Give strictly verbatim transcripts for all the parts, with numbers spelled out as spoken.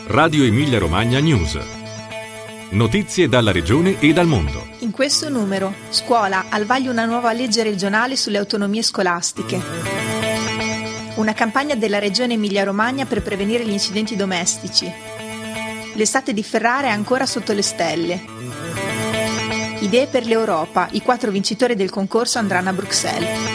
Radio Emilia Romagna News. Notizie dalla regione e dal mondo. In questo numero, scuola, al vaglio una nuova legge regionale sulle autonomie scolastiche. Una campagna della regione Emilia Romagna per prevenire gli incidenti domestici. L'estate di Ferrara è ancora sotto le stelle. Idee per l'Europa, i quattro vincitori del concorso andranno a Bruxelles.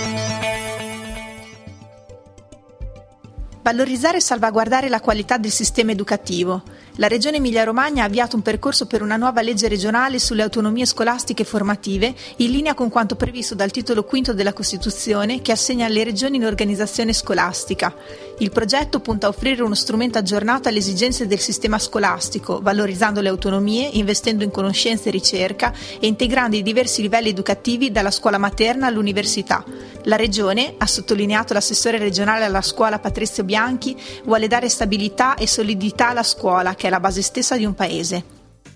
Valorizzare e salvaguardare la qualità del sistema educativo. La Regione Emilia-Romagna ha avviato un percorso per una nuova legge regionale sulle autonomie scolastiche formative, in linea con quanto previsto dal titolo quinto della Costituzione, che assegna alle regioni un'organizzazione scolastica. Il progetto punta a offrire uno strumento aggiornato alle esigenze del sistema scolastico, valorizzando le autonomie, investendo in conoscenza e ricerca e integrando i diversi livelli educativi dalla scuola materna all'università. La Regione, ha sottolineato l'assessore regionale alla scuola Patrizio Bianchi, vuole dare stabilità e solidità alla scuola, che è la base stessa di un paese.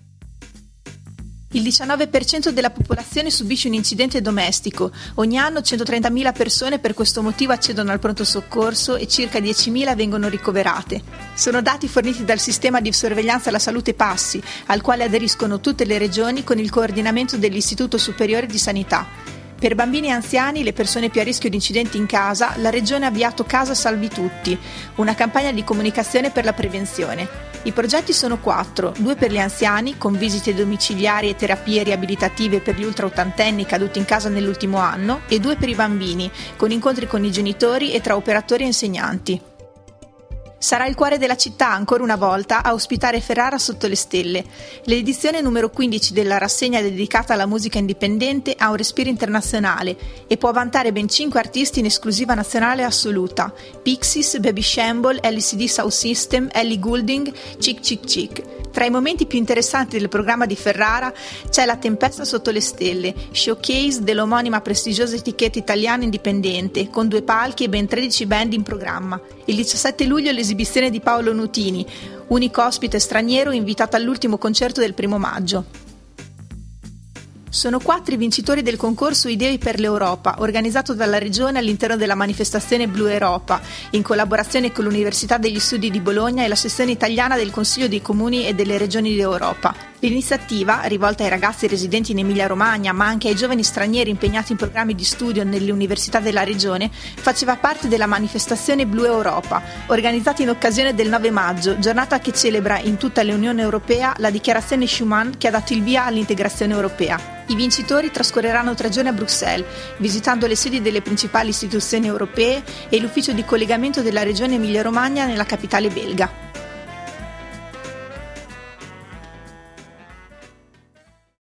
Il diciannove per cento della popolazione subisce un incidente domestico. Ogni anno centotrentamila persone per questo motivo accedono al pronto soccorso e circa diecimila vengono ricoverate. Sono dati forniti dal sistema di sorveglianza alla salute Passi, al quale aderiscono tutte le regioni con il coordinamento dell'Istituto Superiore di Sanità. Per bambini e anziani, le persone più a rischio di incidenti in casa, la Regione ha avviato Casa Salvi Tutti, una campagna di comunicazione per la prevenzione. I progetti sono quattro, due per gli anziani, con visite domiciliari e terapie riabilitative per gli ultraottantenni caduti in casa nell'ultimo anno, e due per i bambini, con incontri con i genitori e tra operatori e insegnanti. Sarà il cuore della città, ancora una volta, a ospitare Ferrara sotto le stelle. L'edizione numero quindici della rassegna dedicata alla musica indipendente ha un respiro internazionale e può vantare ben cinque artisti in esclusiva nazionale assoluta: Pixies, Baby Shamble, L C D Sound System, Ellie Goulding, Chick Chick Chick. Tra i momenti più interessanti del programma di Ferrara c'è La Tempesta sotto le stelle, showcase dell'omonima prestigiosa etichetta italiana indipendente, con due palchi e ben tredici band in programma. Il diciassette luglio l'esibizione di Paolo Nutini, unico ospite straniero invitato all'ultimo concerto del primo maggio. Sono quattro i vincitori del concorso Idee per l'Europa, organizzato dalla Regione all'interno della manifestazione Blu Europa, in collaborazione con l'Università degli Studi di Bologna e la sezione italiana del Consiglio dei Comuni e delle Regioni d'Europa. L'iniziativa, rivolta ai ragazzi residenti in Emilia-Romagna, ma anche ai giovani stranieri impegnati in programmi di studio nelle università della Regione, faceva parte della manifestazione Blu Europa, organizzata in occasione del nove maggio, giornata che celebra in tutta l'Unione Europea la dichiarazione Schuman che ha dato il via all'integrazione europea. I vincitori trascorreranno tre giorni a Bruxelles, visitando le sedi delle principali istituzioni europee e l'ufficio di collegamento della Regione Emilia-Romagna nella capitale belga.